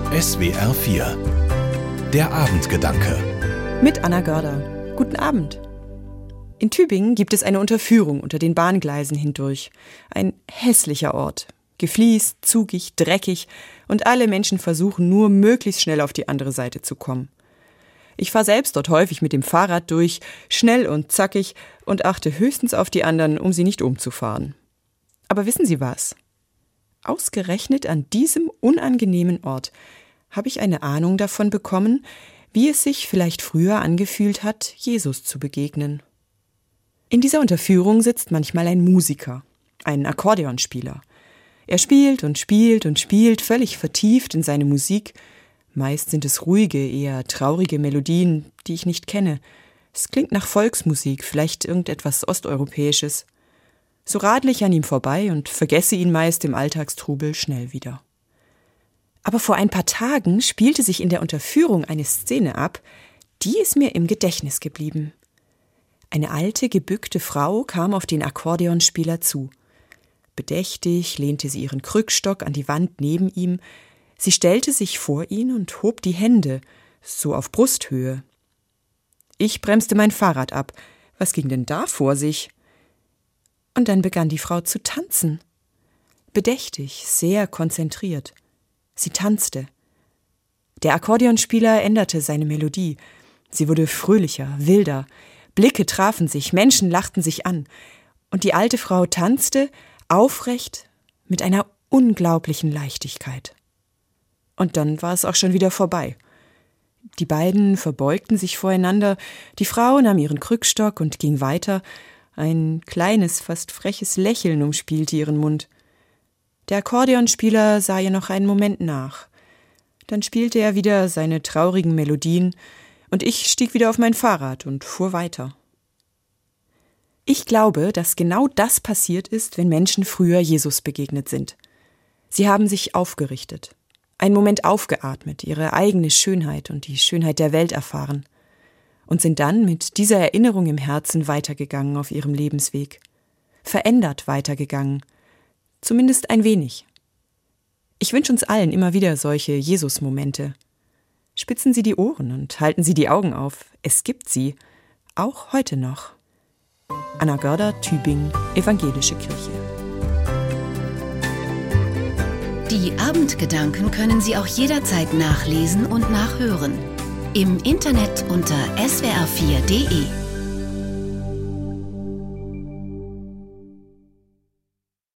SWR 4 Der Abendgedanke mit Anna Görder. Guten Abend. In Tübingen gibt es eine Unterführung unter den Bahngleisen hindurch. Ein hässlicher Ort. Gefliest, zugig, dreckig und alle Menschen versuchen nur, möglichst schnell auf die andere Seite zu kommen. Ich fahre selbst dort häufig mit dem Fahrrad durch, schnell und zackig und achte höchstens auf die anderen, um sie nicht umzufahren. Aber wissen Sie was? Ausgerechnet an diesem unangenehmen Ort habe ich eine Ahnung davon bekommen, wie es sich vielleicht früher angefühlt hat, Jesus zu begegnen. In dieser Unterführung sitzt manchmal ein Musiker, ein Akkordeonspieler. Er spielt und spielt und spielt, völlig vertieft in seine Musik. Meist sind es ruhige, eher traurige Melodien, die ich nicht kenne. Es klingt nach Volksmusik, vielleicht irgendetwas Osteuropäisches. So radle ich an ihm vorbei und vergesse ihn meist im Alltagstrubel schnell wieder. Aber vor ein paar Tagen spielte sich in der Unterführung eine Szene ab, die ist mir im Gedächtnis geblieben. Eine alte, gebückte Frau kam auf den Akkordeonspieler zu. Bedächtig lehnte sie ihren Krückstock an die Wand neben ihm. Sie stellte sich vor ihn und hob die Hände, so auf Brusthöhe. Ich bremste mein Fahrrad ab. Was ging denn da vor sich? Und dann begann die Frau zu tanzen. Bedächtig, sehr konzentriert. Sie tanzte. Der Akkordeonspieler änderte seine Melodie. Sie wurde fröhlicher, wilder. Blicke trafen sich, Menschen lachten sich an. Und die alte Frau tanzte, aufrecht, mit einer unglaublichen Leichtigkeit. Und dann war es auch schon wieder vorbei. Die beiden verbeugten sich voreinander, die Frau nahm ihren Krückstock und ging weiter. Ein kleines, fast freches Lächeln umspielte ihren Mund. Der Akkordeonspieler sah ihr noch einen Moment nach. Dann spielte er wieder seine traurigen Melodien und ich stieg wieder auf mein Fahrrad und fuhr weiter. Ich glaube, dass genau das passiert ist, wenn Menschen früher Jesus begegnet sind. Sie haben sich aufgerichtet, einen Moment aufgeatmet, ihre eigene Schönheit und die Schönheit der Welt erfahren und sind dann mit dieser Erinnerung im Herzen weitergegangen auf ihrem Lebensweg, verändert weitergegangen, zumindest ein wenig. Ich wünsche uns allen immer wieder solche Jesus-Momente. Spitzen Sie die Ohren und halten Sie die Augen auf. Es gibt sie, auch heute noch. Anna Görder, Tübingen, Evangelische Kirche. Die Abendgedanken können Sie auch jederzeit nachlesen und nachhören. Im Internet unter swr4.de.